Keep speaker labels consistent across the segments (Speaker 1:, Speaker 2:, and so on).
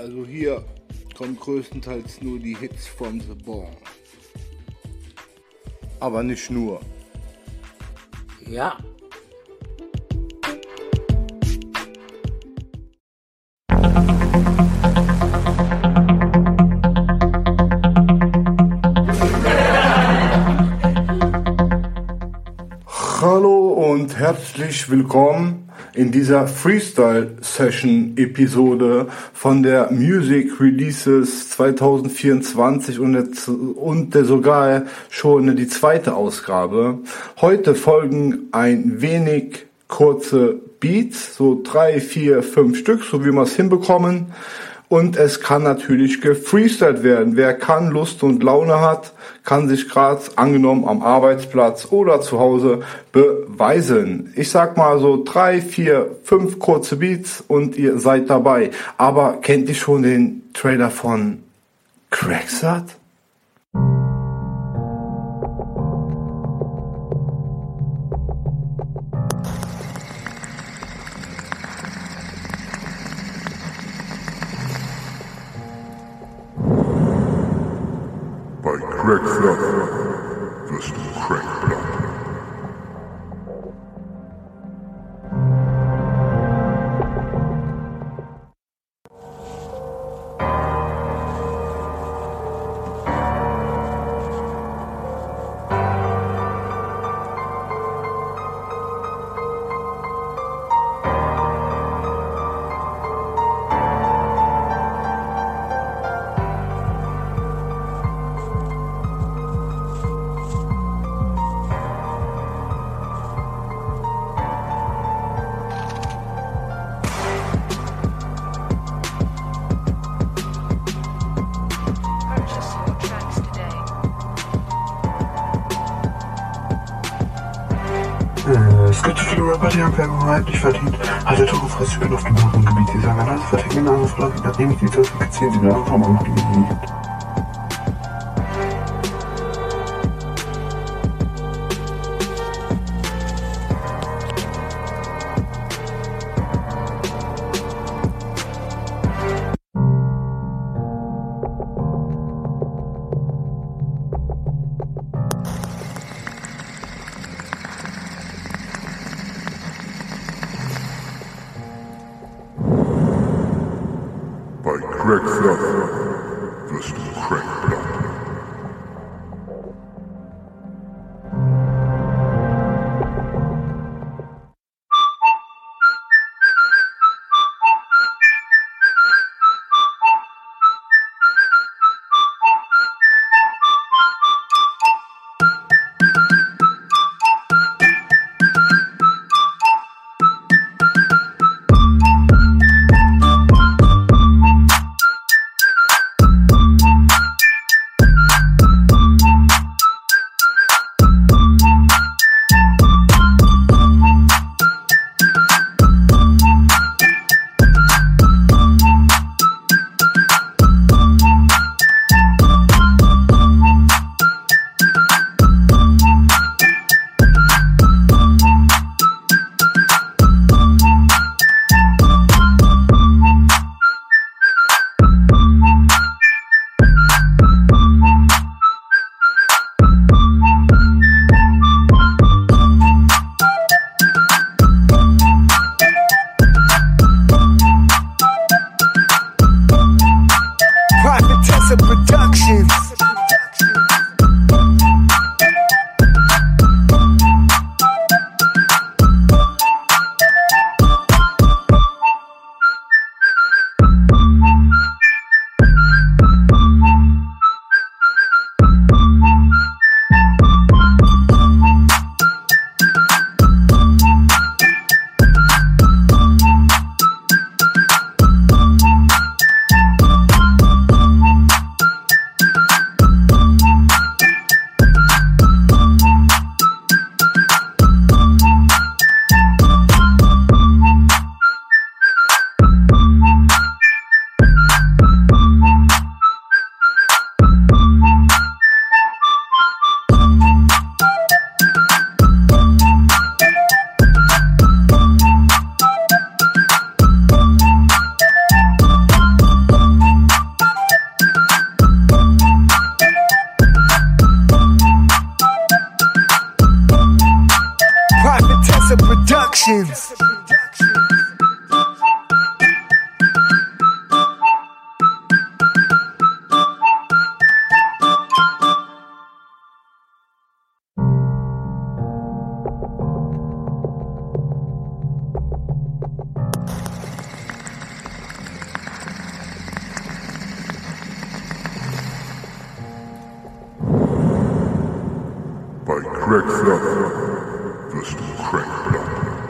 Speaker 1: Also hier kommen größtenteils nur die Hits from the Bong. Aber nicht nur.
Speaker 2: Ja.
Speaker 1: Hallo und herzlich willkommen in dieser Freestyle-Session-Episode von der Music Releases 2024 und der sogar schon die zweite Ausgabe. Heute folgen ein wenig kurze Beats, so 3, 4, 5 Stück, so wie wir es hinbekommen. Und es kann natürlich gefreestylt werden. Wer kann, Lust und Laune hat, kann sich gerade angenommen am Arbeitsplatz oder zu Hause beweisen. Ich sag mal so 3, 4, 5 kurze Beats und ihr seid dabei. Aber kennt ihr schon den Trailer von Cracksat?
Speaker 3: Bei Cracksat wirst du Crackblood.
Speaker 4: Purchase your tracks today.
Speaker 5: Es gibt so viele Rapper, die haben Vergangenheit nicht verdient. Halt der Tore frisst, ich bin auf dem Bodengebiet. Die sagen, alles verticken in andere Flagge. Nachdem ich die zertifizieren, sie mir einfach mal noch die Gebiet.
Speaker 3: Bei Cracksat wirst du Crackblood.
Speaker 6: Prophetessa Productions.
Speaker 3: Bei Crackstuff wirst du Crackblood.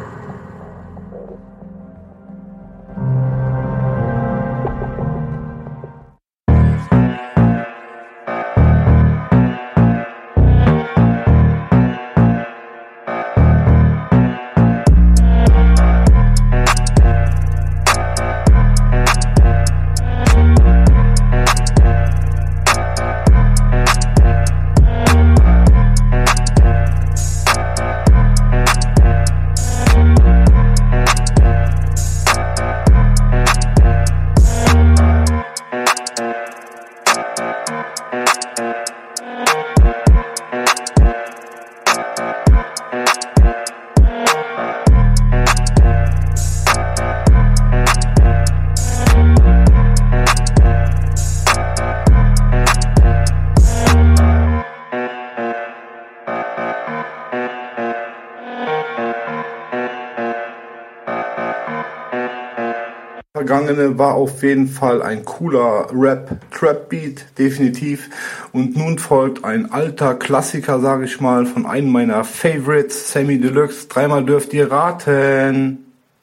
Speaker 1: Vergangene war auf jeden Fall ein cooler Rap-Trap-Beat, definitiv. Und nun folgt ein alter Klassiker, sage ich mal, von einem meiner Favorites, Samy Deluxe. Dreimal dürft ihr raten.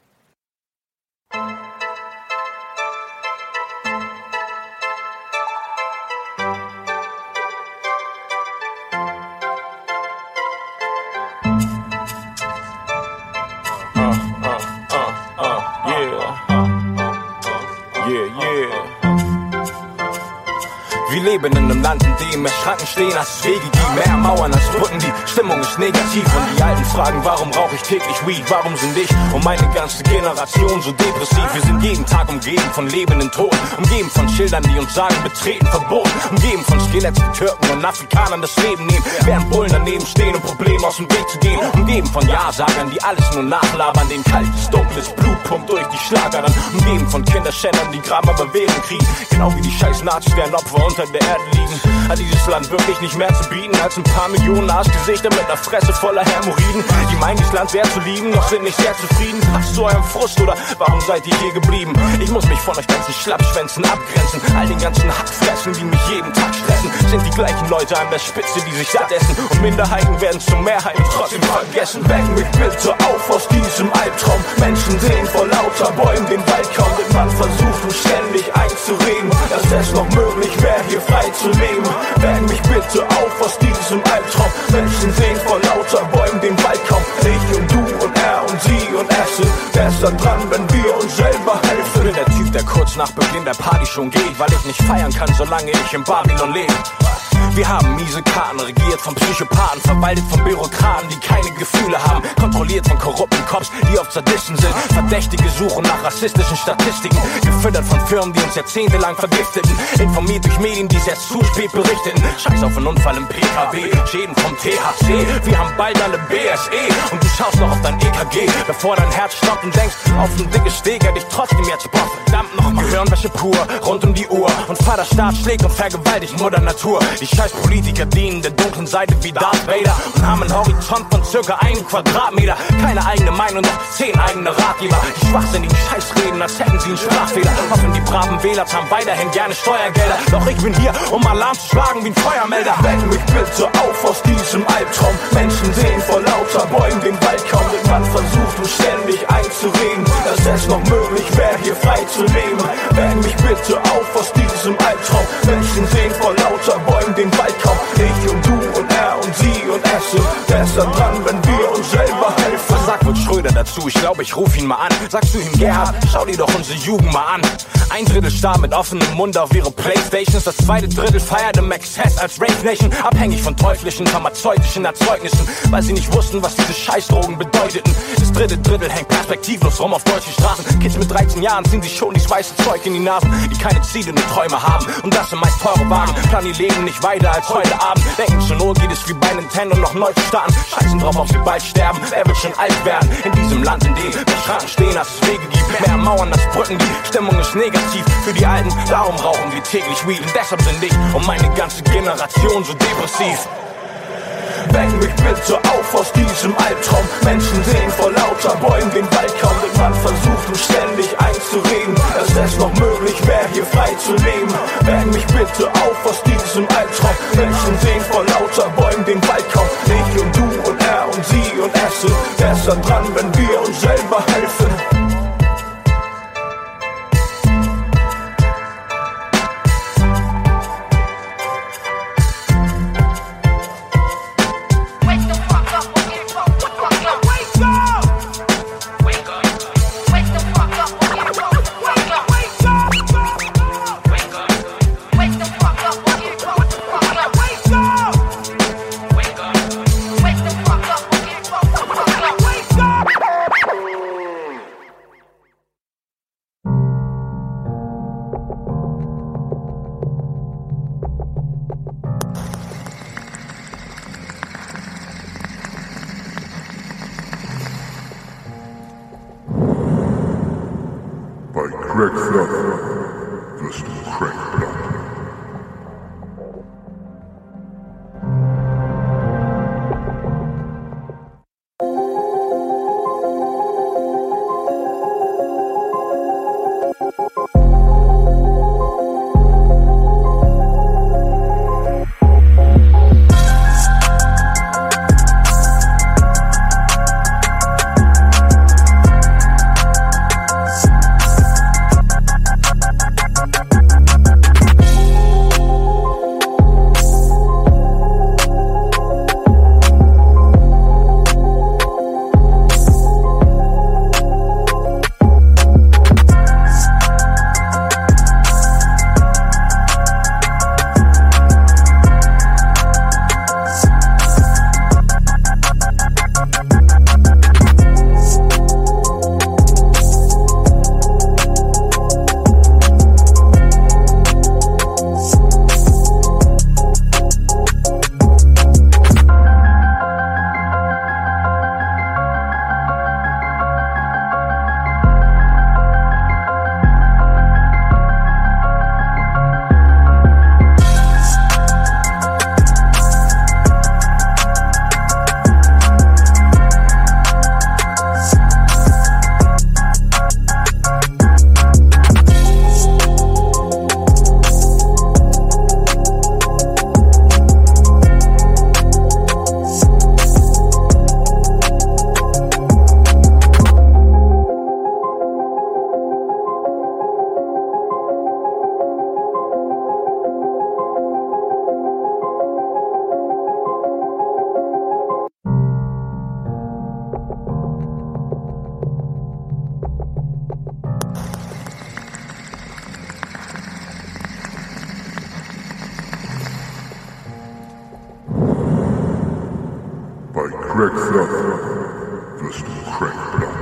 Speaker 7: Wir leben in einem Land, in dem mehr Schranken stehen als Wege, die mehr Mauern als Brücken, die Stimmung ist negativ. Und die Alten fragen, warum rauche ich täglich Weed, warum sind ich und meine ganze Generation so depressiv? Wir sind jeden Tag umgeben von lebenden Toten, umgeben von Schildern, die uns sagen, betreten verboten, umgeben von Skeletts, die Türken und Afrikanern das Leben nehmen, während Bullen daneben stehen, um Probleme aus dem Weg zu gehen, umgeben von Ja-Sagern, die alles nur nachlabern, den kaltes, dunkles Blut pumpt durch die Schlagader, umgeben von Kinderschändern, die Graben aber Währung kriegen, genau wie die scheiß Nazis, deren Opfer unter der Erde liegen. Hat dieses Land wirklich nicht mehr zu bieten als ein paar Millionen Arschgesichter mit einer Fresse voller Hämorrhoiden, die meinen, dieses Land sehr zu lieben, doch sind nicht sehr zufrieden. Passt zu eurem Frust oder warum seid ihr hier geblieben? Ich muss mich von euch ganzen Schlappschwänzen abgrenzen. All den ganzen Hackfressen, die mich jeden Tag stressen, sind die gleichen Leute an der Spitze, die sich satt essen. Und Minderheiten werden zur Mehrheit und trotzdem vergessen. Weck mich bitte auf aus diesem Albtraum. Menschen sehen vor lauter Bäumen den Wald kaum, denn man versucht uns ständig einzureden, dass es noch möglich wäre, hier frei zu leben. Weck mich bitte auf aus diesem Albtraum. Menschen sehen vor lauter Bäumen den Wald kaum. Ich und du und er und sie und es sind besser dran, wenn wir uns selber helfen. Ich bin der Typ, der kurz nach Beginn der Party schon geht, weil ich nicht feiern kann, solange ich in Babylon lebe. Wir haben miese Karten, regiert von Psychopathen, verwaltet von Bürokraten, die keine Gefühle haben, kontrolliert von korrupten Cops, die oft Sadisten sind. Verdächtige suchen nach rassistischen Statistiken, gefüttert von Firmen, die uns jahrzehntelang vergifteten, informiert durch Medien, die es erst zu spät berichteten. Scheiß auf einen Unfall im PKW, Schäden vom THC, wir haben bald alle BSE und du schaust noch auf dein EKG, bevor dein Herz stoppt und denkst, auf ein dickes Steg hätte ich trotzdem jetzt Bock. Verdammt nochmal, Gehirnwäsche pur, rund um die Uhr und Vaterstaat schlägt und vergewaltigt Mutter Natur. Die scheiß Politiker dienen der dunklen Seite wie Darth Vader und haben einen Horizont von circa 1 Quadratmeter. Keine eigene Meinung, noch 10 eigene Ratgeber. Die schwachsinnigen Scheißreden, als hätten sie einen Sprachfehler. Hoffen die braven Wähler zahlen weiterhin gerne Steuergelder. Doch ich bin hier, um Alarm zu schlagen wie ein Feuermelder. Weck mich bitte auf aus diesem Albtraum. Menschen sehen vor lauter Bäumen den Wald kaum, denn man versucht uns ständig einzureden, dass es noch möglich wäre, hier frei zu leben. Weck mich bitte auf aus diesem Albtraum. Menschen sehen vor lauter Bäumen den Wald kaum. Ich und du und er und sie und es sind besser dran, wenn wir uns selber helfen. Was sagt wohl Schröder dazu? Ich glaube, ich ruf ihn mal an. Sagst du ihm, Gerhard, schau dir doch unsere Jugend mal an. 1/3 starr mit offenem Mund auf ihre Playstations. Das 2. Drittel feiert im Exzess als Rave Nation. Abhängig von teuflischen, pharmazeutischen Erzeugnissen, weil sie nicht wussten, was diese Scheißdrogen bedeuteten. Das 3. Drittel hängt perspektivlos rum auf deutschen Straßen. Kids mit 13 Jahren ziehen sich schon dieses weiße Zeug in die Nasen, die keine Ziele, nur Träume haben. Und das sind meist teure Wagen. Plan ihr Leben nicht weiter als heute Abend. Denken zur Not geht es wie bei Nintendo noch neu zu starten. Scheißen drauf, ob sie bald sterben. Wer wird schon alt werden? In diesem Land, in dem mehr Schranken stehen, als es Wege gibt. Mehr Mauern als Brücken, die Stimmung ist negativ für die Alten. Darum rauchen wir täglich Weed. Und deshalb sind ich und meine ganze Generation so depressiv. Weck mich bitte auf aus diesem Albtraum. Menschen sehen vor lauter Bäumen den Wald kaum, denn man versucht uns ständig einzureden, dass es noch möglich wäre, hier frei zu leben. Weck mich bitte auf aus diesem Albtraum. Menschen sehen vor lauter Bäumen den Wald kaum. Ich besser dran, wenn wir uns selber helfen.
Speaker 3: Bei Crackfluff wirst du Crackblood. Bei Crackfluff wirst du Crackblood.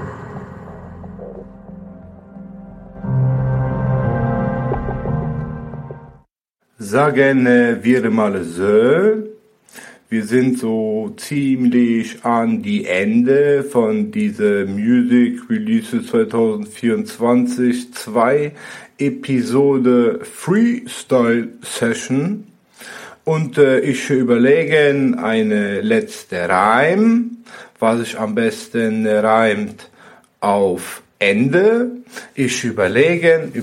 Speaker 1: Sagen wir mal so, wir sind so ziemlich an die Ende von dieser Music Release 2024 2 Episode Freestyle Session. Und ich überlege eine letzte Reim, was sich am besten reimt auf Ende. Ich überlegen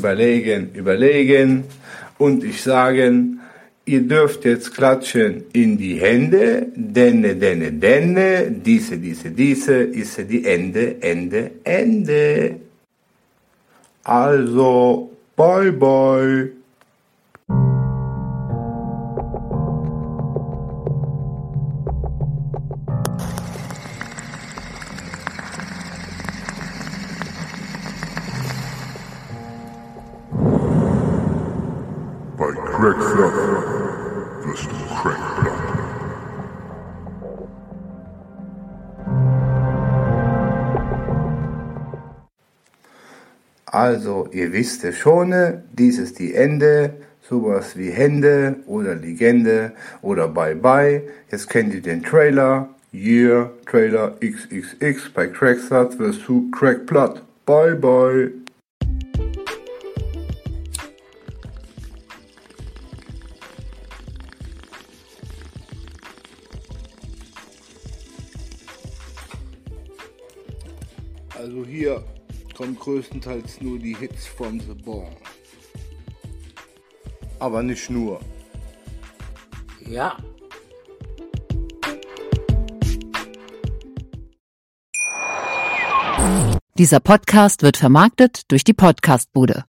Speaker 1: und ich sagen, ihr dürft jetzt klatschen in die Hände, denne, diese ist die Ende. Also, bye bye.
Speaker 3: Bei Crackfluff wirst du Crackblood.
Speaker 1: Also, ihr wisst es schon, dies ist die Ende, sowas wie Hände oder Legende oder Bye Bye. Jetzt kennt ihr den Trailer, Trailer XXX, bei Crackfluff wirst du Crackblood. Bye Bye. Also hier kommen größtenteils nur die Hits von The Born. Aber nicht nur.
Speaker 2: Ja.
Speaker 8: Dieser Podcast wird vermarktet durch die Podcastbude.